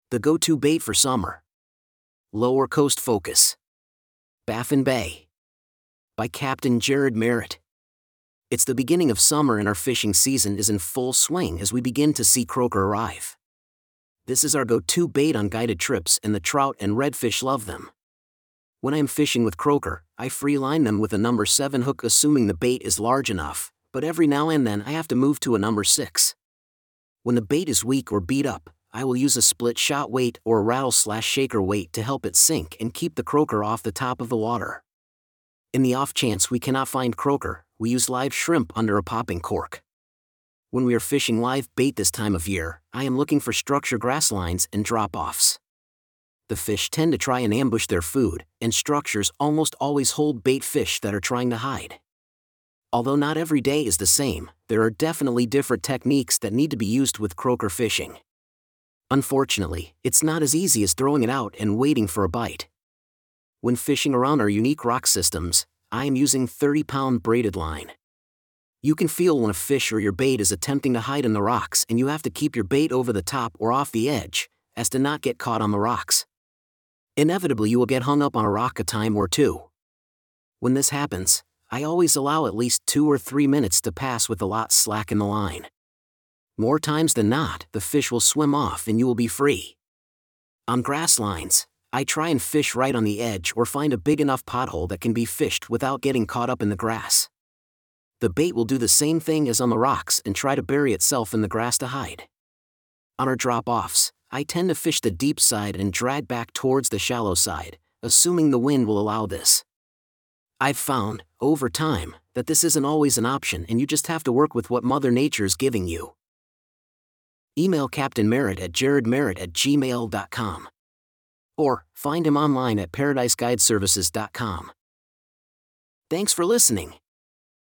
The go-to bait for summer. Lower Coast Focus. Baffin Bay. By Captain Jared Merritt. It's the beginning of summer and our fishing season is in full swing as we begin to see croaker arrive. This is our go-to bait on guided trips and the trout and redfish love them. When I am fishing with croaker, I free line them with a number 7 hook assuming the bait is large enough, but every now and then I have to move to a number 6. When the bait is weak or beat up, I will use a split shot weight or a rattle/shaker weight to help it sink and keep the croaker off the top of the water. In the off chance we cannot find croaker, we use live shrimp under a popping cork. When we are fishing live bait this time of year, I am looking for structure grass lines and drop-offs. The fish tend to try and ambush their food, and structures almost always hold bait fish that are trying to hide. Although not every day is the same, there are definitely different techniques that need to be used with croaker fishing. Unfortunately, it's not as easy as throwing it out and waiting for a bite. When fishing around our unique rock systems, I am using 30-pound braided line. You can feel when a fish or your bait is attempting to hide in the rocks and you have to keep your bait over the top or off the edge, as to not get caught on the rocks. Inevitably you will get hung up on a rock a time or two. When this happens, I always allow at least 2 or 3 minutes to pass with a lot slack in the line. More times than not, the fish will swim off and you will be free. On grass lines, I try and fish right on the edge or find a big enough pothole that can be fished without getting caught up in the grass. The bait will do the same thing as on the rocks and try to bury itself in the grass to hide. On our drop-offs, I tend to fish the deep side and drag back towards the shallow side, assuming the wind will allow this. I've found, over time, that this isn't always an option and you just have to work with what Mother Nature's giving you. Email Captain Merritt at jaredmerritt@gmail.com. Or, find him online at paradiseguideservices.com. Thanks for listening.